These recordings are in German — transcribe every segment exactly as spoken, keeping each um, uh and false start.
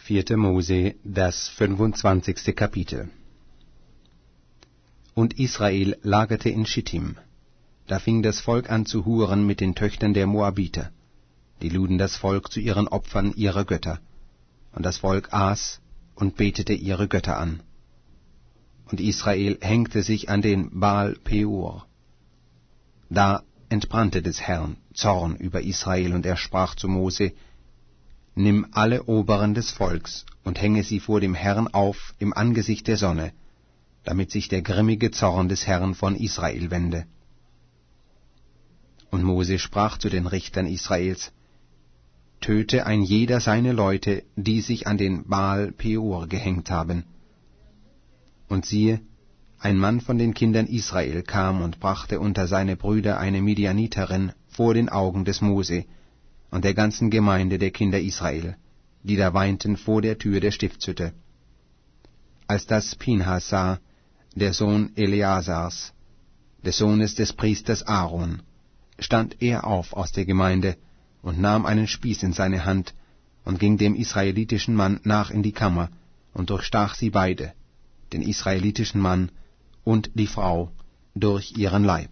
Vierte Mose, das fünfundzwanzigste Kapitel. Und Israel lagerte in Schittim. Da fing das Volk an zu huren mit den Töchtern der Moabiter. Die luden das Volk zu ihren Opfern ihrer Götter. Und das Volk aß und betete ihre Götter an. Und Israel hängte sich an den Baal Peor. Da entbrannte des Herrn Zorn über Israel, und er sprach zu Mose: Nimm alle Oberen des Volks und hänge sie vor dem Herrn auf im Angesicht der Sonne, damit sich der grimmige Zorn des Herrn von Israel wende. Und Mose sprach zu den Richtern Israels: Töte ein jeder seine Leute, die sich an den Baal Peor gehängt haben. Und siehe, ein Mann von den Kindern Israel kam und brachte unter seine Brüder eine Midianiterin vor den Augen des Mose und der ganzen Gemeinde der Kinder Israel, die da weinten vor der Tür der Stiftshütte. Als das Pinhas sah, der Sohn Eleasars, des Sohnes des Priesters Aaron, stand er auf aus der Gemeinde und nahm einen Spieß in seine Hand und ging dem israelitischen Mann nach in die Kammer und durchstach sie beide, den israelitischen Mann und die Frau, durch ihren Leib.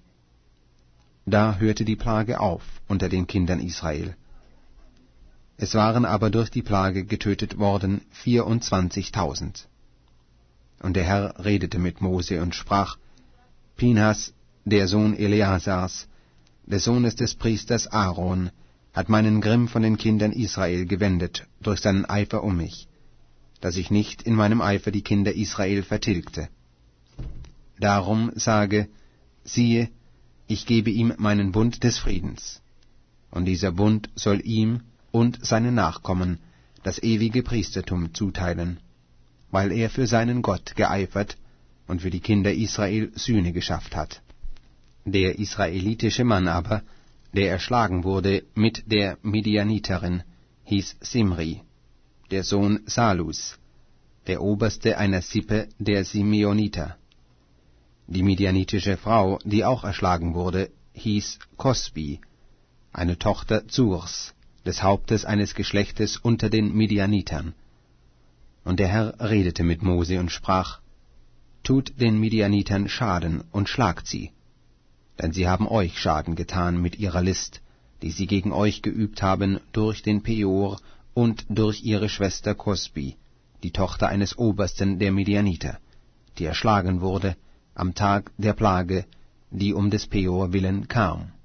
Da hörte die Plage auf unter den Kindern Israel. Es waren aber durch die Plage getötet worden vierundzwanzigtausend. Und der Herr redete mit Mose und sprach: Pinhas, der Sohn Eleasars, des Sohnes des Priesters Aaron, hat meinen Grimm von den Kindern Israel gewendet durch seinen Eifer um mich, dass ich nicht in meinem Eifer die Kinder Israel vertilgte. Darum sage: Siehe, ich gebe ihm meinen Bund des Friedens. Und dieser Bund soll ihm und seinen Nachkommen das ewige Priestertum zuteilen, weil er für seinen Gott geeifert und für die Kinder Israel Sühne geschafft hat. Der israelitische Mann aber, der erschlagen wurde mit der Midianiterin, hieß Simri, der Sohn Salus, der Oberste einer Sippe der Simeoniter. Die midianitische Frau, die auch erschlagen wurde, hieß Kosbi, eine Tochter Zurs, des Hauptes eines Geschlechtes unter den Midianitern. Und der Herr redete mit Mose und sprach: Tut den Midianitern Schaden und schlagt sie, denn sie haben euch Schaden getan mit ihrer List, die sie gegen euch geübt haben durch den Peor und durch ihre Schwester Kosbi, die Tochter eines Obersten der Midianiter, die erschlagen wurde am Tag der Plage, die um des Peor willen kam.